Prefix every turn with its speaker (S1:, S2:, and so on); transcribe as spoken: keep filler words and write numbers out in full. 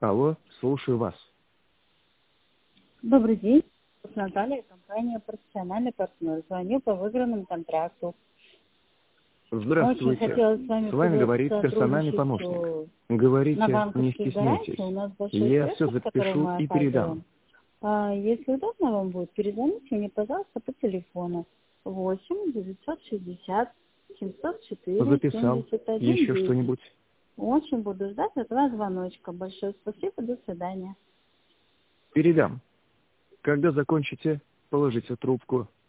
S1: Алло, слушаю вас.
S2: Добрый день. Наталья, компания «Профессиональный партнер». Звоню по выигранному контракту. Очень
S1: Здравствуйте.
S2: хотелось с вами
S1: С вами говорит
S2: поделиться
S1: персональный
S2: сотрудничеству
S1: помощник.
S2: на
S1: Говорите, не
S2: банковских гарантиях.
S1: стесняйтесь.
S2: У нас большой
S1: Я все
S2: сервис, который
S1: запишу
S2: мы
S1: и передам.
S2: оказываем. А, Если удобно вам будет, перезвоните мне, пожалуйста, по телефону восемь девятьсот шестьдесят семьсот четыре
S1: Записал.
S2: семьдесят один
S1: Еще
S2: десять.
S1: что-нибудь?
S2: Очень буду ждать от вас звоночка. Большое спасибо, до свидания.
S1: Передам. Когда закончите, положите трубку.